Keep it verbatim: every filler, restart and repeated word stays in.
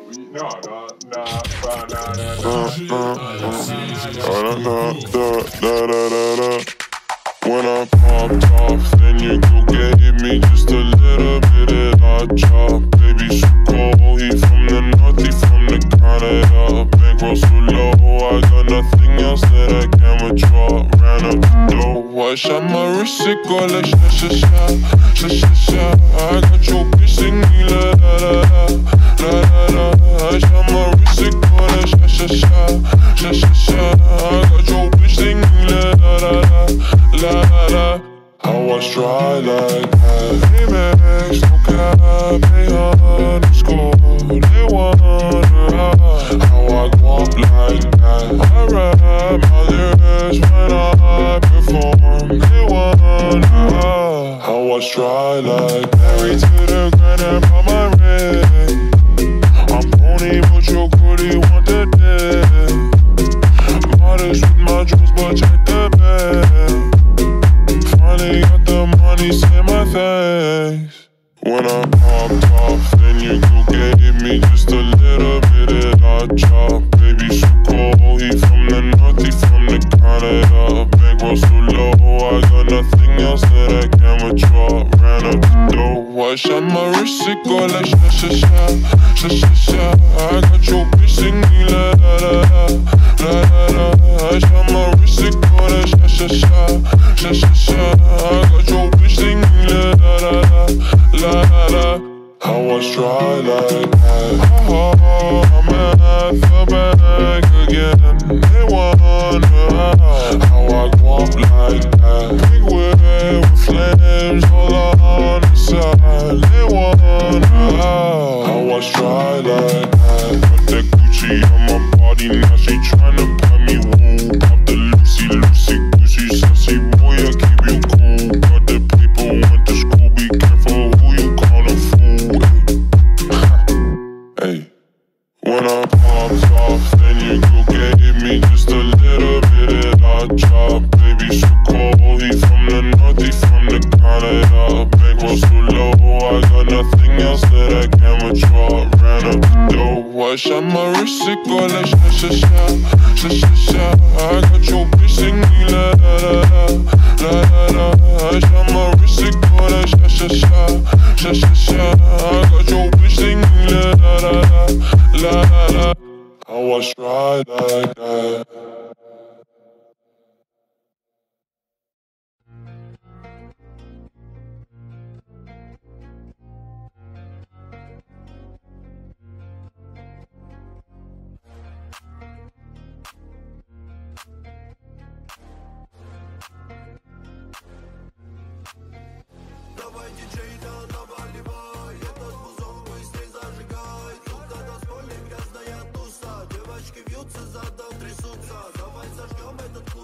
No, no, no, no, when I popped off, then you go gave me just a little bit of that chop. Baby, so cold, he from the north, he from the Canada. Bankroll so low, I got nothing else that I can withdraw. Ran up the dough, I shot my wrist, it go like sha sha sha, sha sha sha. I got your bitch singing la la la la la la. I shot my wrist, it go like sha sha sha, sha sha sha. I got your bitch singing la la la la la. I was dry like that. Amex, no cap, they underscore. They wonder how I walk like that. I rap my lyrics when I perform. They wonder how I was dry like that. Married to the grind and bought my ring. I'm pony, but your goodie want the dick. Modest with my jewels, but check the bag. Finally got the money, say my thanks. When I popped off, then you go gave me just a little bit of that chop. Baby, so cold, he from the north, he from the Canada. Bankroll so low, I got nothing else that I can withdraw. Ran up the dough, I shot my wrist, it go like sha sha sha, sha sha sha. I got your bitch singing la la la la la la. I shot my wrist, it go like sha sha sha, sha sha sha. I got your bitch singing la la la la la. I was dry like that. Oh, oh, I'm at the back again. They wonder how I walk like that. Big wave with flames all on the side. They wonder how I was dry like that. Put that Gucci on my body, now she tryna buy me woo. Pop the Lucy, Lucy, Gucci, sassy boy, I keep you cool. Got the paper, went to school, be careful who you call a fool. Hey, when I popped off, then you go gave me just a little bit of that chop. Baby, so cold, he from the north, he from the Canada. Bankroll so low, I got nothing else that I can withdraw. Ran up the dough, I shot my wrist, it go like sha sha sha, sha sha sha. I got your bitch singing la la la la la la. I shot my wrist, it go like sha sha sha, sha sha sha. I got your bitch singing la la la la la. I was dry like that. Давай, диджей, да наваливай, этот музон быстрей зажигай. Тут на танцполе грязная туса, девочки вьются, задом трясутся. Давай зажгем этот